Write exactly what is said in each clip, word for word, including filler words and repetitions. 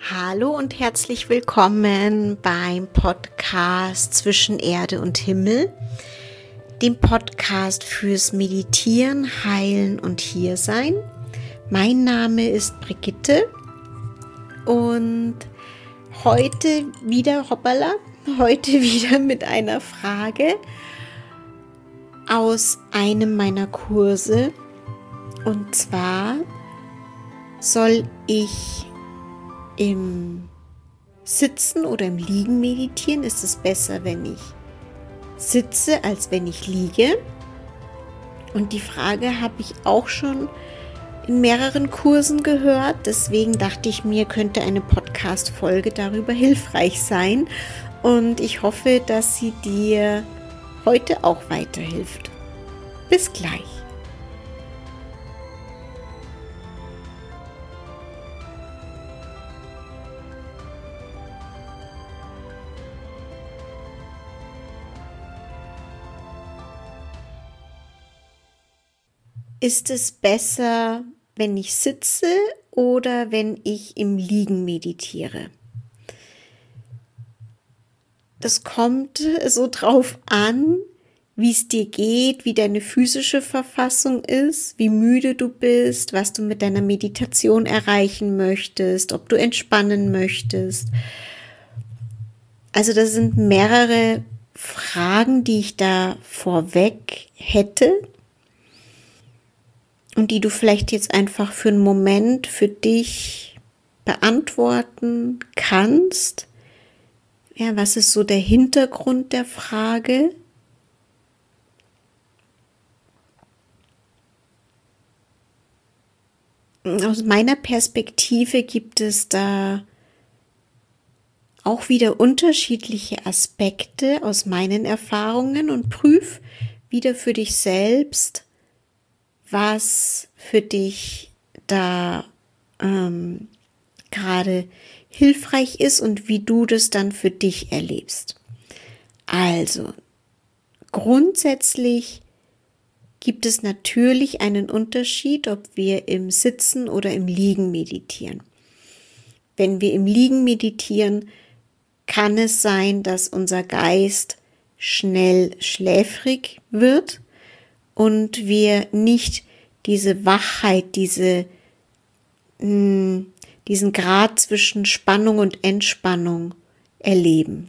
Hallo und herzlich willkommen beim Podcast Zwischen Erde und Himmel, dem Podcast fürs Meditieren, Heilen und Hiersein. Mein Name ist Brigitte und heute wieder, hoppala, heute wieder mit einer Frage aus einem meiner Kurse. Und zwar soll ich im Sitzen oder im Liegen meditieren? Ist es besser, wenn ich sitze, als wenn ich liege? Und die Frage habe ich auch schon in mehreren Kursen gehört. Deswegen dachte ich mir, könnte eine Podcast-Folge darüber hilfreich sein. Und ich hoffe, dass sie dir heute auch weiterhilft. Bis gleich. Ist es besser, wenn ich sitze oder wenn ich im Liegen meditiere? Das kommt so drauf an, wie es dir geht, wie deine physische Verfassung ist, wie müde du bist, was du mit deiner Meditation erreichen möchtest, ob du entspannen möchtest. Also das sind mehrere Fragen, die ich da vorweg hätte. Und die du vielleicht jetzt einfach für einen Moment für dich beantworten kannst. Ja, was ist so der Hintergrund der Frage? Aus meiner Perspektive gibt es da auch wieder unterschiedliche Aspekte aus meinen Erfahrungen und prüf wieder für dich selbst, was für dich da ähm, gerade hilfreich ist und wie du das dann für dich erlebst. Also, grundsätzlich gibt es natürlich einen Unterschied, ob wir im Sitzen oder im Liegen meditieren. Wenn wir im Liegen meditieren, kann es sein, dass unser Geist schnell schläfrig wird und wir nicht diese Wachheit, diese, mh, diesen Grad zwischen Spannung und Entspannung erleben.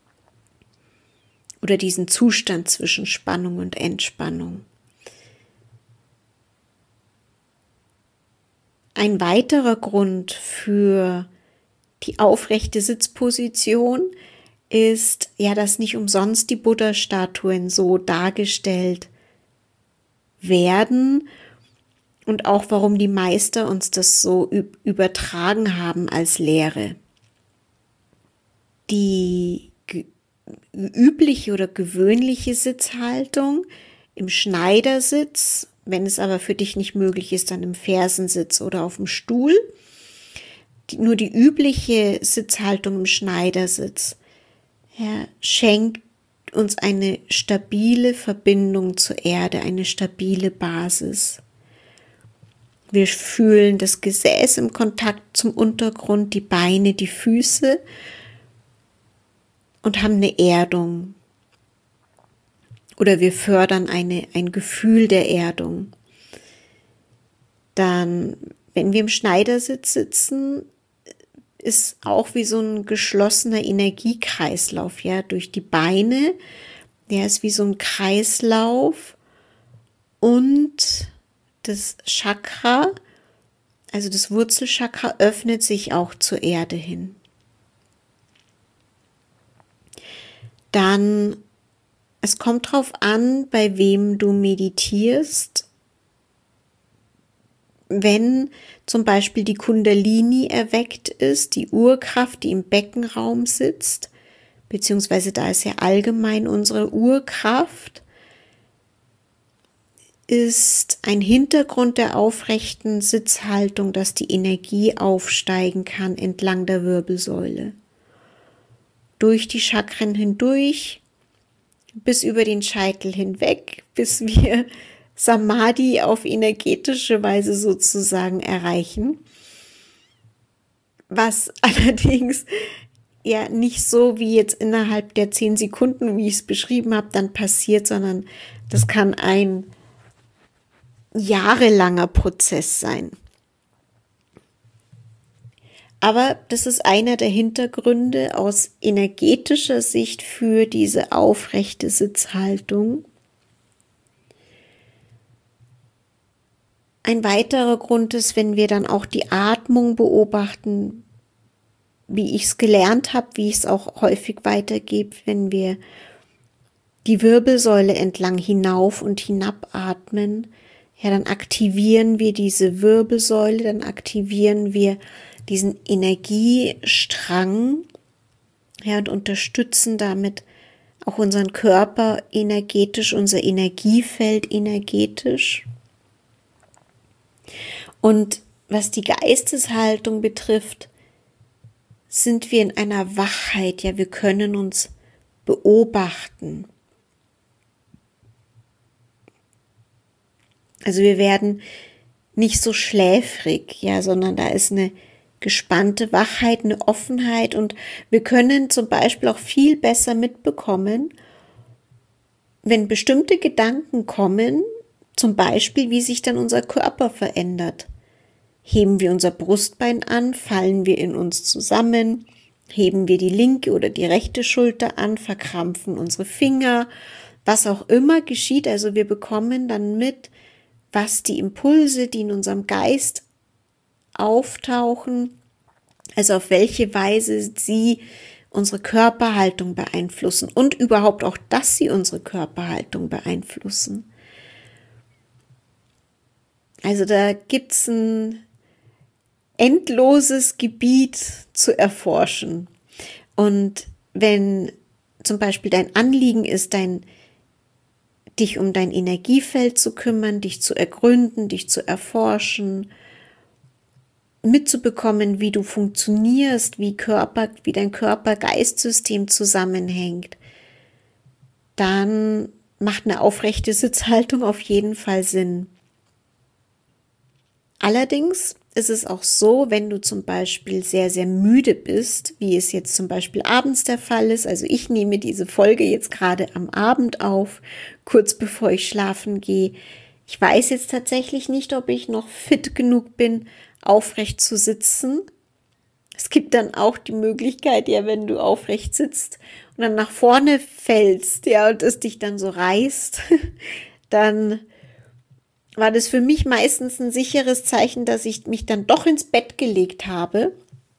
Oder diesen Zustand zwischen Spannung und Entspannung. Ein weiterer Grund für die aufrechte Sitzposition ist, ja, dass nicht umsonst die Buddha-Statuen so dargestellt werden und auch warum die Meister uns das so übertragen haben als Lehre. Die übliche oder gewöhnliche Sitzhaltung im Schneidersitz, wenn es aber für dich nicht möglich ist, dann im Fersensitz oder auf dem Stuhl. Die, nur die übliche Sitzhaltung im Schneidersitz, ja, schenkt uns eine stabile Verbindung zur Erde, eine stabile Basis. Wir fühlen das Gesäß im Kontakt zum Untergrund, die Beine, die Füße und haben eine Erdung. Oder wir fördern eine, ein Gefühl der Erdung. Dann, wenn wir im Schneidersitz sitzen, ist auch wie so ein geschlossener Energiekreislauf, ja, durch die Beine. Der ist wie so ein Kreislauf und das Chakra, also das Wurzelchakra, öffnet sich auch zur Erde hin. Dann, es kommt drauf an, bei wem du meditierst. Wenn zum Beispiel die Kundalini erweckt ist, die Urkraft, die im Beckenraum sitzt, beziehungsweise da ist ja allgemein unsere Urkraft, ist ein Hintergrund der aufrechten Sitzhaltung, dass die Energie aufsteigen kann entlang der Wirbelsäule. Durch die Chakren hindurch, bis über den Scheitel hinweg, bis wir Samadhi auf energetische Weise sozusagen erreichen. was allerdings ja nicht so wie jetzt innerhalb der zehn Sekunden, wie ich es beschrieben habe, dann passiert, sondern das kann ein jahrelanger Prozess sein. Aber das ist einer der Hintergründe aus energetischer Sicht für diese aufrechte Sitzhaltung. Ein weiterer Grund ist, wenn wir dann auch die Atmung beobachten, wie ich es gelernt habe, wie ich es auch häufig weitergebe, wenn wir die Wirbelsäule entlang hinauf und hinab atmen, ja, dann aktivieren wir diese Wirbelsäule, dann aktivieren wir diesen Energiestrang, ja, und unterstützen damit auch unseren Körper energetisch, unser Energiefeld energetisch. Und was die Geisteshaltung betrifft, sind wir in einer Wachheit, ja, wir können uns beobachten. Also wir werden nicht so schläfrig, ja, sondern da ist eine gespannte Wachheit, eine Offenheit und wir können zum Beispiel auch viel besser mitbekommen, wenn bestimmte Gedanken kommen, zum Beispiel, wie sich dann unser Körper verändert. Heben wir unser Brustbein an, fallen wir in uns zusammen, heben wir die linke oder die rechte Schulter an, verkrampfen unsere Finger, was auch immer geschieht. Also wir bekommen dann mit, was die Impulse, die in unserem Geist auftauchen, also auf welche Weise sie unsere Körperhaltung beeinflussen und überhaupt auch, dass sie unsere Körperhaltung beeinflussen. Also da gibt es ein endloses Gebiet zu erforschen. Und wenn zum Beispiel dein Anliegen ist, dein, dich um dein Energiefeld zu kümmern, dich zu ergründen, dich zu erforschen, mitzubekommen, wie du funktionierst, wie Körper, wie dein Körper-Geist-System zusammenhängt, dann macht eine aufrechte Sitzhaltung auf jeden Fall Sinn. Allerdings ist es auch so, wenn du zum Beispiel sehr, sehr müde bist, wie es jetzt zum Beispiel abends der Fall ist, also ich nehme diese Folge jetzt gerade am Abend auf, kurz bevor ich schlafen gehe. Ich weiß jetzt tatsächlich nicht, ob ich noch fit genug bin, aufrecht zu sitzen. Es gibt dann auch die Möglichkeit, ja, wenn du aufrecht sitzt und dann nach vorne fällst, ja, und es dich dann so reißt, dann war das für mich meistens ein sicheres Zeichen, dass ich mich dann doch ins Bett gelegt habe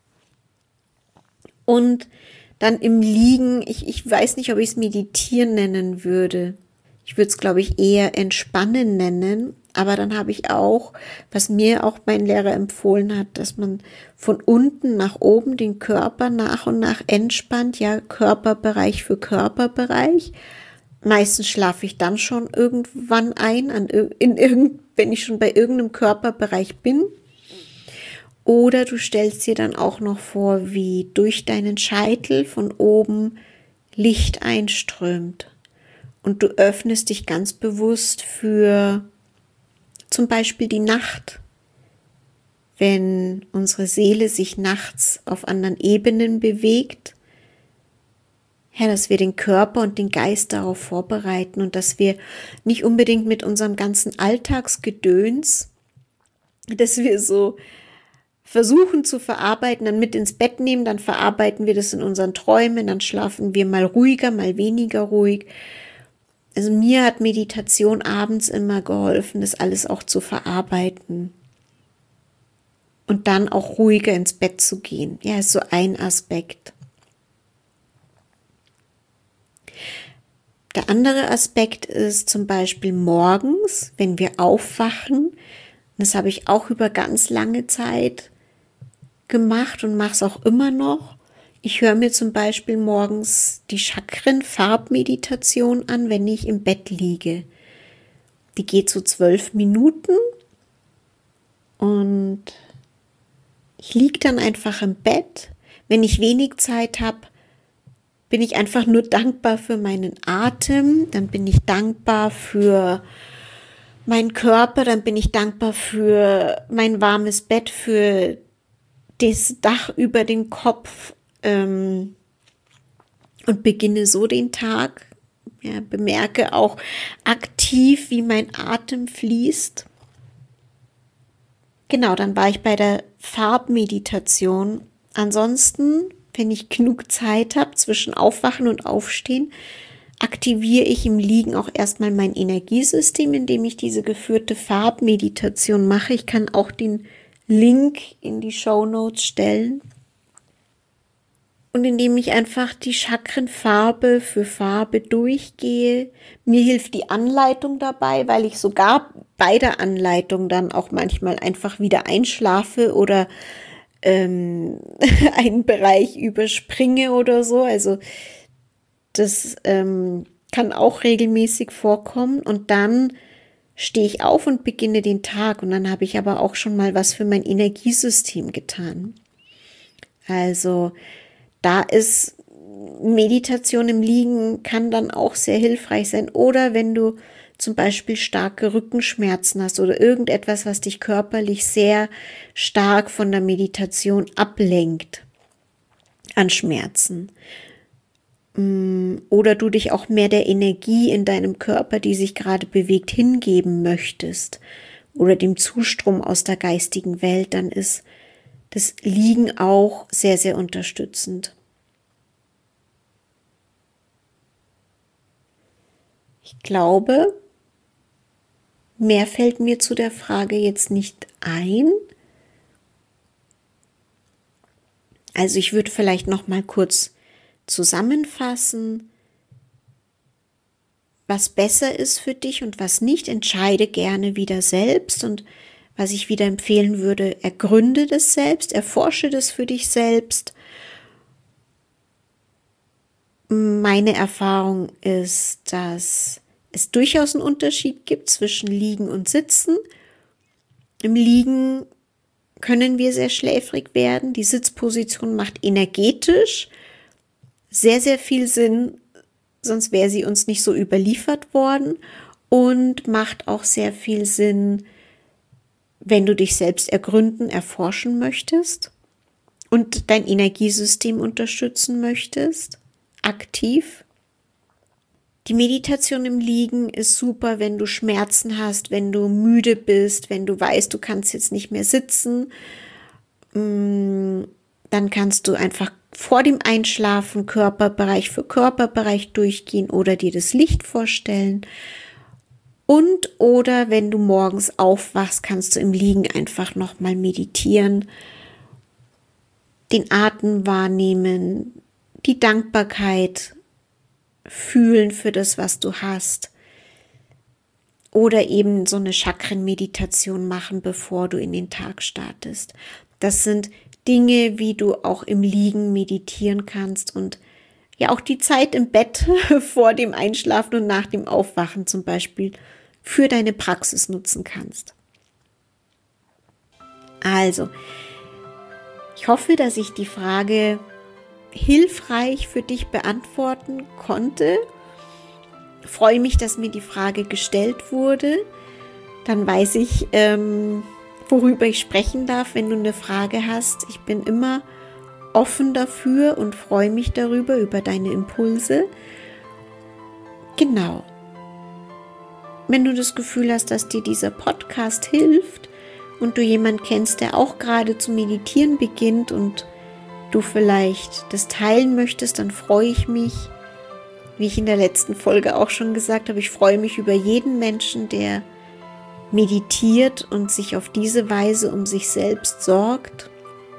und dann im Liegen, ich, ich weiß nicht, ob ich es Meditieren nennen würde. Ich würde es, glaube ich, eher Entspannen nennen, aber dann habe ich auch, was mir auch mein Lehrer empfohlen hat, dass man von unten nach oben den Körper nach und nach entspannt, ja, Körperbereich für Körperbereich. Meistens schlafe ich dann schon irgendwann ein, an, in irgend, wenn ich schon bei irgendeinem Körperbereich bin. Oder du stellst dir dann auch noch vor, wie durch deinen Scheitel von oben Licht einströmt. Und du öffnest dich ganz bewusst für zum Beispiel die Nacht. Wenn unsere Seele sich nachts auf anderen Ebenen bewegt, ja, dass wir den Körper und den Geist darauf vorbereiten und dass wir nicht unbedingt mit unserem ganzen Alltagsgedöns, dass wir so versuchen zu verarbeiten, dann mit ins Bett nehmen, dann verarbeiten wir das in unseren Träumen, dann schlafen wir mal ruhiger, mal weniger ruhig. Also mir hat Meditation abends immer geholfen, das alles auch zu verarbeiten und dann auch ruhiger ins Bett zu gehen. Ja, ist so ein Aspekt. Der andere Aspekt ist zum Beispiel morgens, wenn wir aufwachen. Das habe ich auch über ganz lange Zeit gemacht und mache es auch immer noch. Ich höre mir zum Beispiel morgens die Chakren-Farbmeditation an, wenn ich im Bett liege. Die geht so zwölf Minuten und ich liege dann einfach im Bett. Wenn ich wenig Zeit habe, bin ich einfach nur dankbar für meinen Atem, dann bin ich dankbar für meinen Körper, dann bin ich dankbar für mein warmes Bett, für das Dach über den Kopf ähm, und beginne so den Tag. Ja, bemerke auch aktiv, wie mein Atem fließt. Genau, dann war ich bei der Farbmeditation. Ansonsten, wenn ich genug Zeit habe zwischen Aufwachen und Aufstehen, aktiviere ich im Liegen auch erstmal mein Energiesystem, indem ich diese geführte Farbmeditation mache. Ich kann auch den Link in die Shownotes stellen. Und indem ich einfach die Chakren Farbe für Farbe durchgehe. Mir hilft die Anleitung dabei, weil ich sogar bei der Anleitung dann auch manchmal einfach wieder einschlafe oder ähm, einen Bereich überspringe oder so. Also das ähm, kann auch regelmäßig vorkommen. Und dann stehe ich auf und beginne den Tag. Und dann habe ich aber auch schon mal was für mein Energiesystem getan. Also da ist Meditation im Liegen, kann dann auch sehr hilfreich sein. Oder wenn du zum Beispiel starke Rückenschmerzen hast oder irgendetwas, was dich körperlich sehr stark von der Meditation ablenkt an Schmerzen. Oder du dich auch mehr der Energie in deinem Körper, die sich gerade bewegt, hingeben möchtest. Oder dem Zustrom aus der geistigen Welt, dann ist das Liegen auch sehr, sehr unterstützend. Ich glaube, mehr fällt mir zu der Frage jetzt nicht ein. Also ich würde vielleicht noch mal kurz zusammenfassen, was besser ist für dich und was nicht. Entscheide gerne wieder selbst, und was ich wieder empfehlen würde, ergründe das selbst, erforsche das für dich selbst. Meine Erfahrung ist, dass es durchaus einen Unterschied gibt zwischen Liegen und Sitzen. Im Liegen können wir sehr schläfrig werden. Die Sitzposition macht energetisch sehr, sehr viel Sinn, sonst wäre sie uns nicht so überliefert worden, und macht auch sehr viel Sinn, wenn du dich selbst ergründen, erforschen möchtest und dein Energiesystem unterstützen möchtest, aktiv. Die Meditation im Liegen ist super, wenn du Schmerzen hast, wenn du müde bist, wenn du weißt, du kannst jetzt nicht mehr sitzen. Dann kannst du einfach vor dem Einschlafen Körperbereich für Körperbereich durchgehen oder dir das Licht vorstellen. Und oder wenn du morgens aufwachst, kannst du im Liegen einfach nochmal meditieren, den Atem wahrnehmen, die Dankbarkeit fühlen für das, was du hast. Oder eben so eine Chakrenmeditation machen, bevor du in den Tag startest. Das sind Dinge, wie du auch im Liegen meditieren kannst und ja auch die Zeit im Bett vor dem Einschlafen und nach dem Aufwachen zum Beispiel für deine Praxis nutzen kannst. Also, ich hoffe, dass ich die Frage hilfreich für dich beantworten konnte. Ich freue mich, dass mir die Frage gestellt wurde. Dann weiß ich, ähm, worüber ich sprechen darf, wenn du eine Frage hast. Ich bin immer offen dafür und freue mich darüber, über deine Impulse. Genau. Wenn du das Gefühl hast, dass dir dieser Podcast hilft und du jemanden kennst, der auch gerade zu meditieren beginnt und du vielleicht das teilen möchtest, dann freue ich mich, wie ich in der letzten Folge auch schon gesagt habe, ich freue mich über jeden Menschen, der meditiert und sich auf diese Weise um sich selbst sorgt.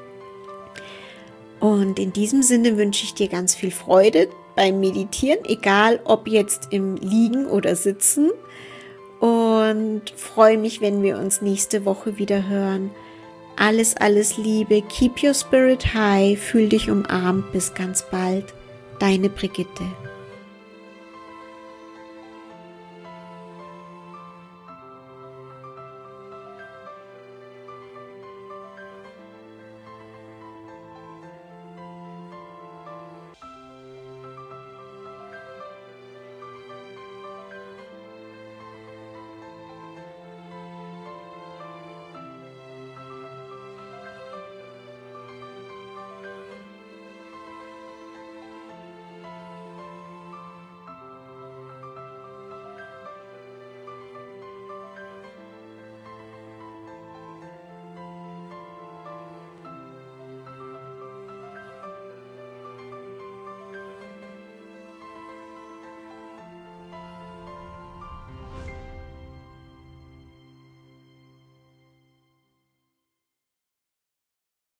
Und in diesem Sinne wünsche ich dir ganz viel Freude beim Meditieren, egal ob jetzt im Liegen oder Sitzen. Und freue mich, wenn wir uns nächste Woche wieder hören. Alles, alles Liebe, keep your spirit high, fühl dich umarmt, bis ganz bald. Deine Brigitte.